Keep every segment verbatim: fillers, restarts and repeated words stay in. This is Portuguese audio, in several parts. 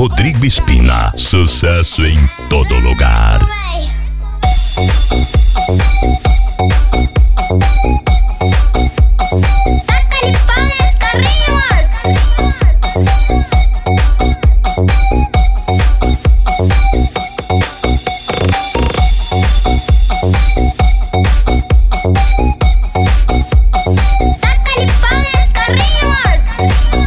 Rodrigo Espina, sucesso em todo lugar. Taca-lhe pau nesse carrinho, Marcos. Taca-lhe pau nesse carrinho, Marcos.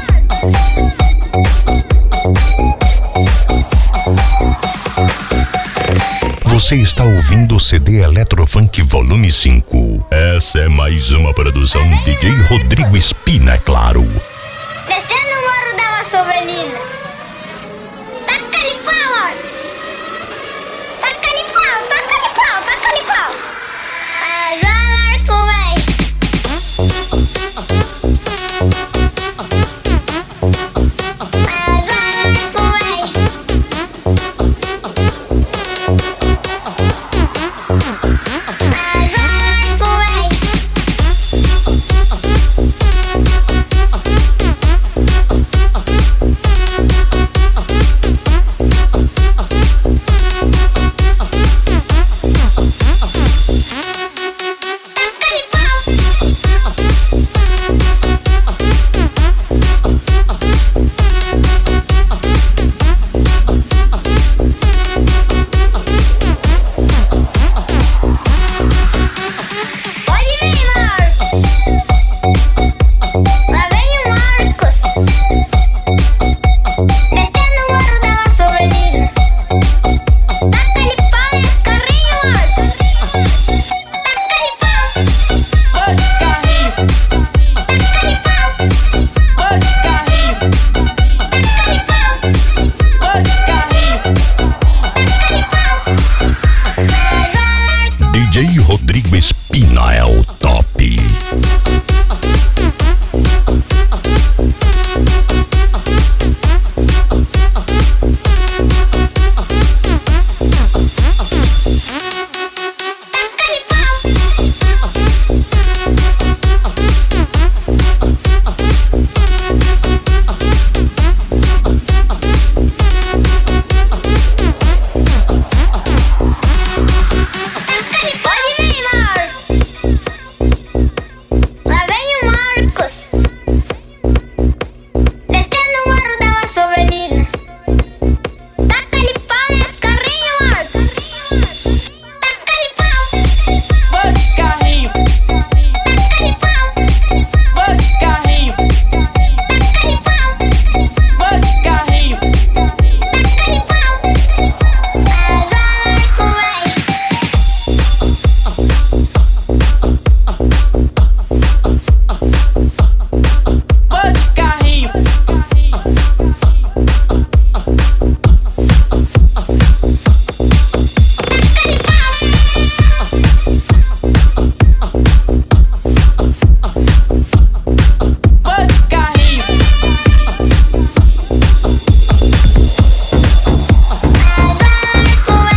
Você está ouvindo o C D Eletrofunk Volume cinco. Essa é mais uma produção D J Rodrigo Espina, é claro. Descendo o morro da Vassovelina. Taca-lhe pau, Marcos. Taca-lhe pau, taca-lhe pau, taca-lhe pau. Mas vai, Marco, véi. Mas vai, Marco, véi. Mas vai, Marco, véi. D J Rodrigo Espina é o top.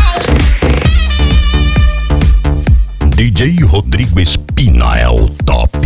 D J Rodrigo Espina é o top.